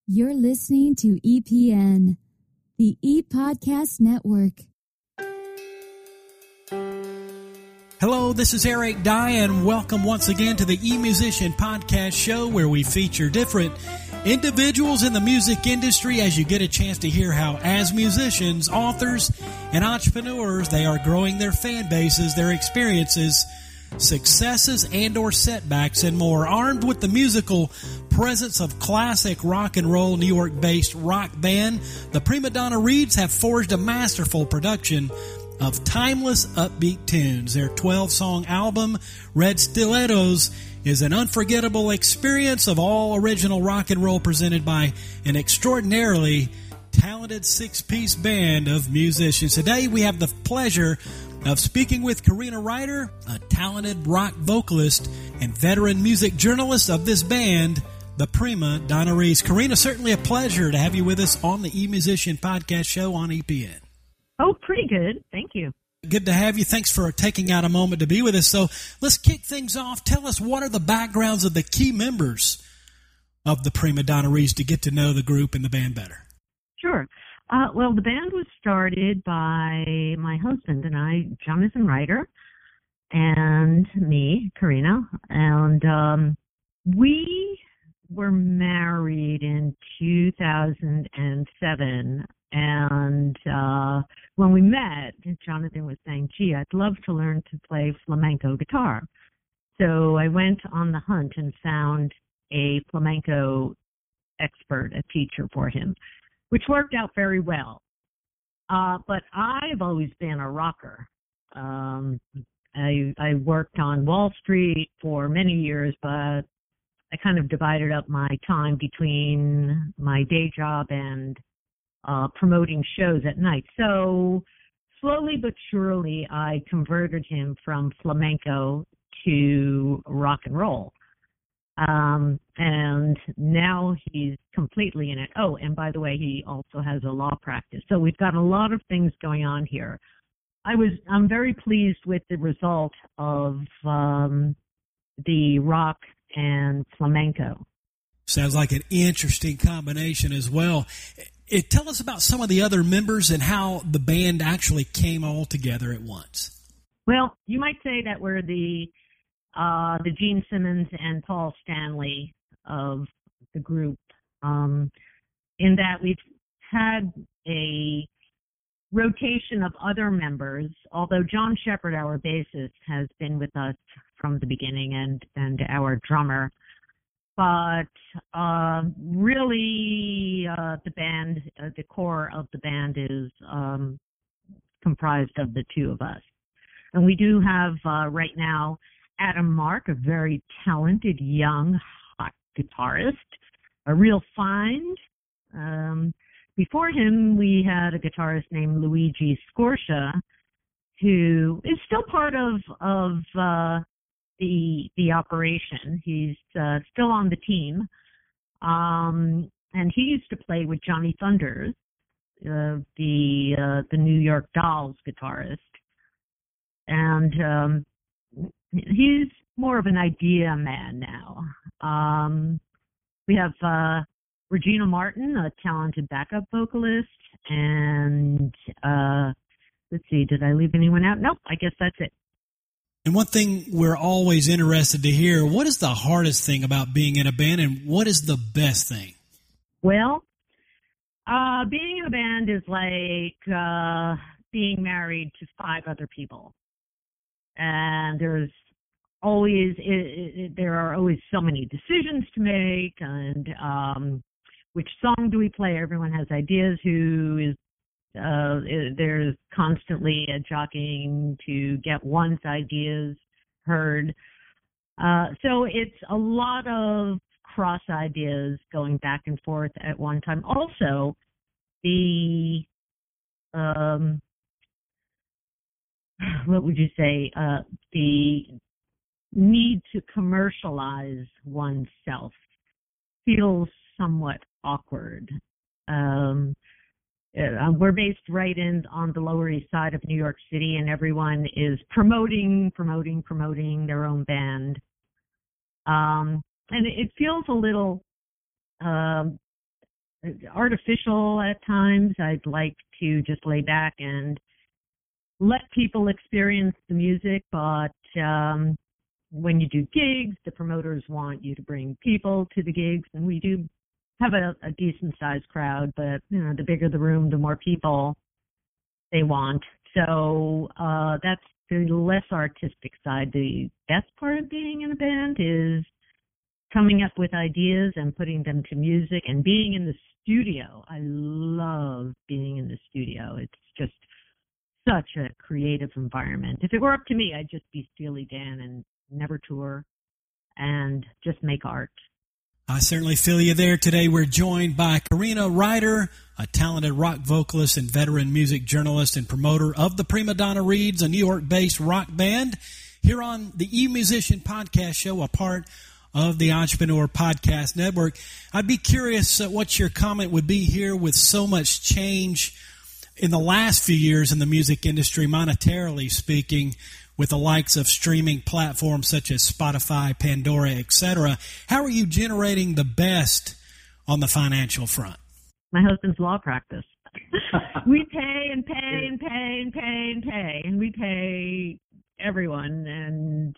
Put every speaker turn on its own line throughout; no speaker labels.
You're listening to EPN, the ePodcast Network.
Hello, this is Eric Dye, and welcome once again to the eMusician Podcast Show, where we feature different individuals in the music industry as you get a chance to hear how, as musicians, authors, and entrepreneurs, they are growing their fan bases, their experiences, successes and or setbacks, and more. Armed with the musical presence of classic rock and roll New York-based rock band, the Prima Donna Reeds have forged a masterful production of timeless upbeat tunes. Their 12-song album, Red Stilettos, is an unforgettable experience of all original rock and roll presented by an extraordinarily talented six-piece band of musicians. Today we have the pleasure of speaking with Karina Ryder, a talented rock vocalist and veteran music journalist of this band, the Prima Donna Reeds. Karina, certainly a pleasure to have you with us on the eMusician Podcast Show on EPN.
Oh, pretty good. Thank you.
Good to have you. Thanks for taking out a moment to be with us. So let's kick things off. Tell us, what are the backgrounds of the key members of the Prima Donna Reeds to get to know the group and the band better?
Sure. Well, the band was started by my husband and I, Jonathan Ryder, and me, Karina. And we were married in 2007. And when we met, Jonathan was saying, gee, I'd love to learn to play flamenco guitar. So I went on the hunt and found a flamenco expert, a teacher for him, which worked out very well. But I've always been a rocker. I worked on Wall Street for many years, but I kind of divided up my time between my day job and promoting shows at night. So slowly but surely, I converted him from flamenco to rock and roll. And now he's completely in it. Oh, and by the way, he also has a law practice. So we've got a lot of things going on here. I'm very pleased with the result of the rock and flamenco.
Sounds like an interesting combination as well. Tell us about some of the other members and how the band actually came all together at once.
Well, you might say that we're the Gene Simmons and Paul Stanley of the group, in that we've had a rotation of other members, although John Shepard, our bassist, has been with us from the beginning, and our drummer. But really, the band, the core of the band is comprised of the two of us. And we do have right now Adam Mark, a very talented, young, hot guitarist, a real find. Before him, we had a guitarist named Luigi Scorsia, who is still part of the operation. He's still on the team, and he used to play with Johnny Thunders, the New York Dolls guitarist, and he's more of an idea man now. We have Regina Martin, a talented backup vocalist, and let's see, did I leave anyone out? Nope, I guess that's it.
And one thing we're always interested to hear, what is the hardest thing about being in a band, and what is the best thing?
Well, being in a band is like being married to 5 other people. And there are always so many decisions to make, and which song do we play? Everyone has ideas. There's constantly a jockeying to get one's ideas heard. So it's a lot of cross ideas going back and forth at one time. Also, the what would you say? The need to commercialize oneself feels somewhat awkward. We're based right on the Lower East Side of New York City, and everyone is promoting their own band. And it feels a little artificial at times. I'd like to just lay back and let people experience the music, but when you do gigs, the promoters want you to bring people to the gigs, and we do have a decent-sized crowd, but the bigger the room, the more people they want. So that's the less artistic side. The best part of being in a band is coming up with ideas and putting them to music and being in the studio. I love being in the studio. It's just such a creative environment. If it were up to me, I'd just be Steely Dan and never tour and just make art.
I certainly feel you there. Today we're joined by Karina Ryder, a talented rock vocalist and veteran music journalist and promoter of the Prima Donna Reeds, a New York-based rock band, here on the eMusician Podcast Show, a part of the Entrepreneur Podcast Network. I'd be curious what your comment would be here with so much change in the last few years in the music industry, monetarily speaking, with the likes of streaming platforms such as Spotify, Pandora, etc. How are you generating the best on the financial front?
My husband's law practice. We pay and pay and pay and pay and pay, and we pay everyone and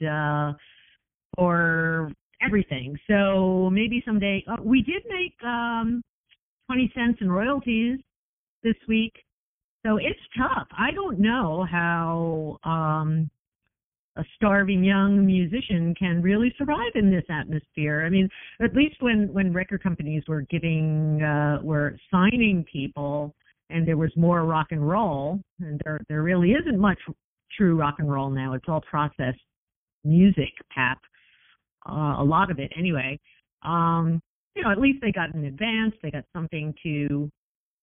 for everything. So maybe someday we did make 20 cents in royalties this week. So it's tough. I don't know how a starving young musician can really survive in this atmosphere. I mean, at least when record companies were were signing people and there was more rock and roll, and there really isn't much true rock and roll now. It's all processed music, pap. A lot of it anyway. At least they got in advance. They got something to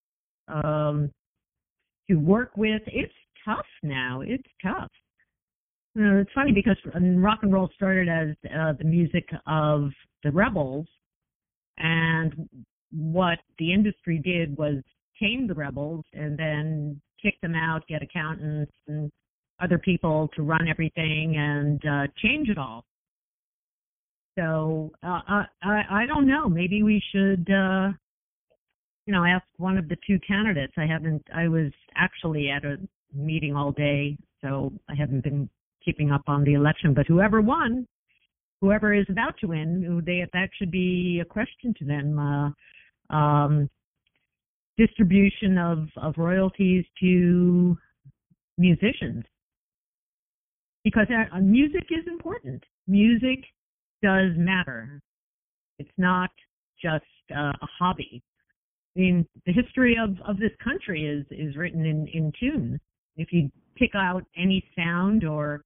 work with. It's tough now. It's tough. It's funny because rock and roll started as the music of the rebels, and what the industry did was tame the rebels and then kick them out, get accountants and other people to run everything and change it all. So I don't know. Maybe we should ask one of the two candidates. I was actually at a meeting all day, so I haven't been keeping up on the election, but whoever is about to win, that should be a question to them. Distribution of royalties to musicians, because music is important. Music does matter. It's not just a hobby. I mean, the history of this country is written in tune. If you pick out any sound, or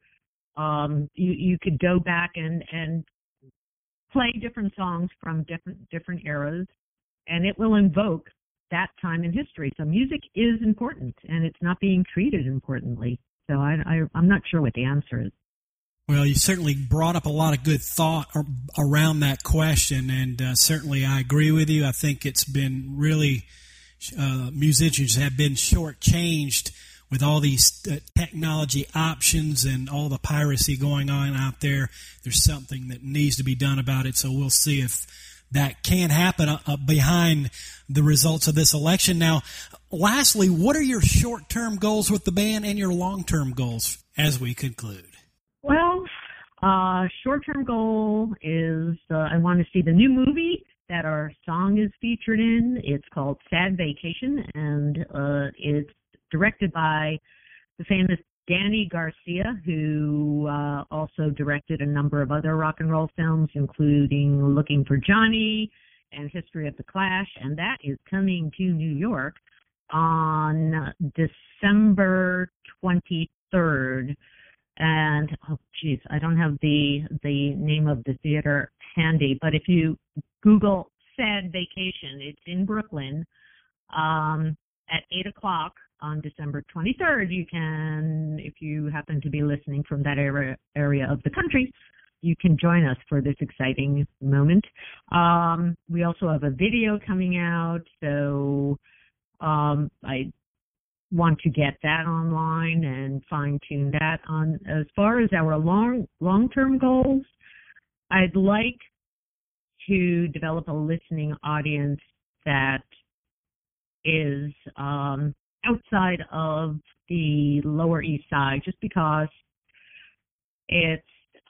you could go back and play different songs from different eras, and it will invoke that time in history. So music is important, and it's not being treated importantly. So I'm not sure what the answer is.
Well, you certainly brought up a lot of good thought around that question, and certainly I agree with you. I think it's been really, musicians have been shortchanged with all these technology options and all the piracy going on out there. There's something that needs to be done about it, so we'll see if that can happen behind the results of this election. Now, lastly, what are your short-term goals with the band and your long-term goals as we conclude?
Well, short-term goal is I want to see the new movie that our song is featured in. It's called Sad Vacation, and it's directed by the famous Danny Garcia, who also directed a number of other rock and roll films, including Looking for Johnny and History of the Clash, and that is coming to New York on December 23rd. And, I don't have the name of the theater handy, but if you Google Sad Vacation, it's in Brooklyn, at 8 o'clock on December 23rd. You can, if you happen to be listening from that area of the country, you can join us for this exciting moment. We also have a video coming out, so I want to get that online and fine-tune that. On as far as our long-term goals, I'd like to develop a listening audience that is outside of the Lower East Side, just because it's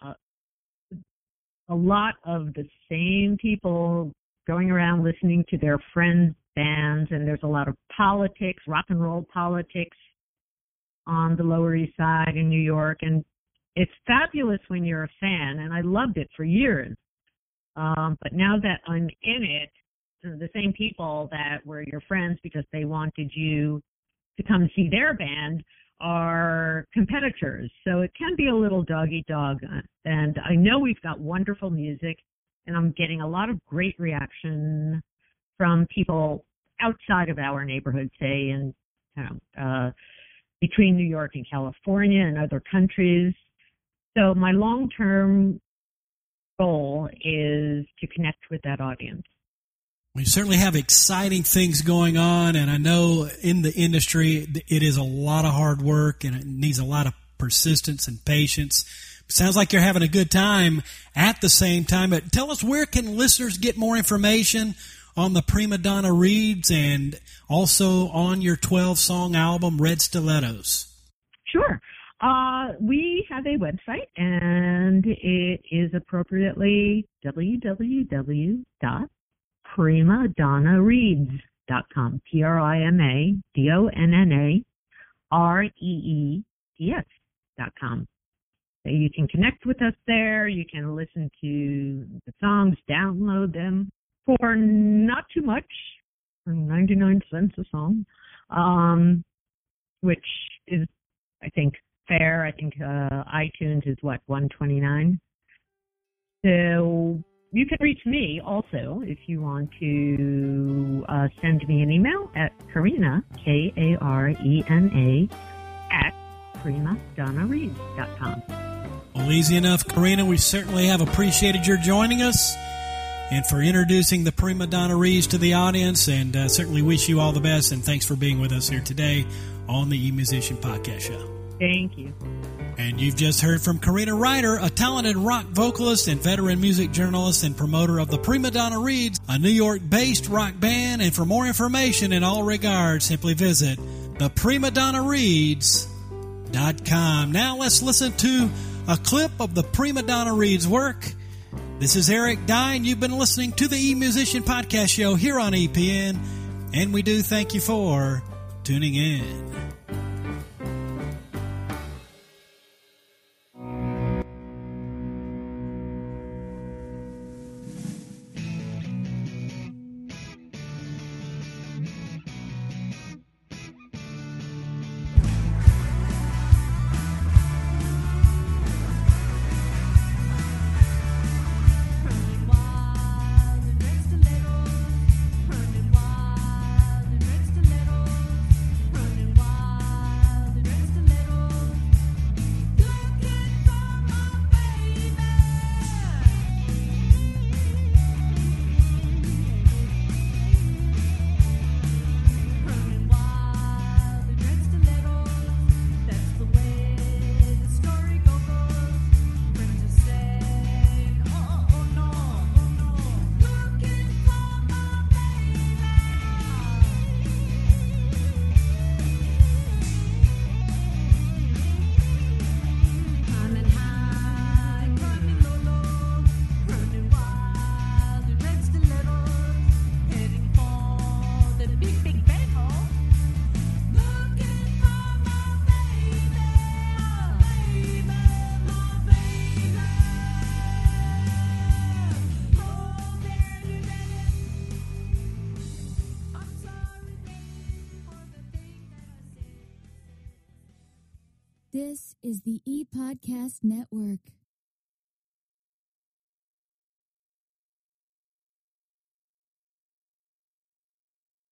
a lot of the same people going around listening to their friends' bands, and there's a lot of politics, rock and roll politics on the Lower East Side in New York, and it's fabulous when you're a fan, and I loved it for years. But now that I'm in it, the same people that were your friends because they wanted you to come see their band are competitors. So it can be a little dog-eat-dog. And I know we've got wonderful music, and I'm getting a lot of great reaction from people outside of our neighborhood, say in between New York and California and other countries. So my long-term goal is to connect with that audience.
We certainly have exciting things going on, and I know in the industry it is a lot of hard work and it needs a lot of persistence and patience. Sounds like you're having a good time at the same time. But tell us, where can listeners get more information on the Prima Donna Reeds and also on your 12-song album, Red Stilettos?
Sure. We have a website, and it is appropriately www.primadonnareeds.com, PrimaDonnaReeds.com. So you can connect with us there. You can listen to the songs, download them for not too much, for 99 cents a song, which is, I think, fair. I think iTunes is $129. So you can reach me also if you want to send me an email at Karina, Karena, at primadonnareeds.com.
Well, easy enough, Karina. We certainly have appreciated your joining us and for introducing the Prima Donna Reeds to the audience, and certainly wish you all the best, and thanks for being with us here today on the eMusician Podcast Show.
Thank you.
And you've just heard from Karina Ryder, a talented rock vocalist and veteran music journalist and promoter of the Prima Donna Reeds, a New York-based rock band. And for more information in all regards, simply visit theprimadonnareeds.com. Now let's listen to a clip of the Prima Donna Reeds' work. This is Eric Dye, and you've been listening to the eMusician Podcast Show here on EPN, and we do thank you for tuning in.
This is the ePodcast Network.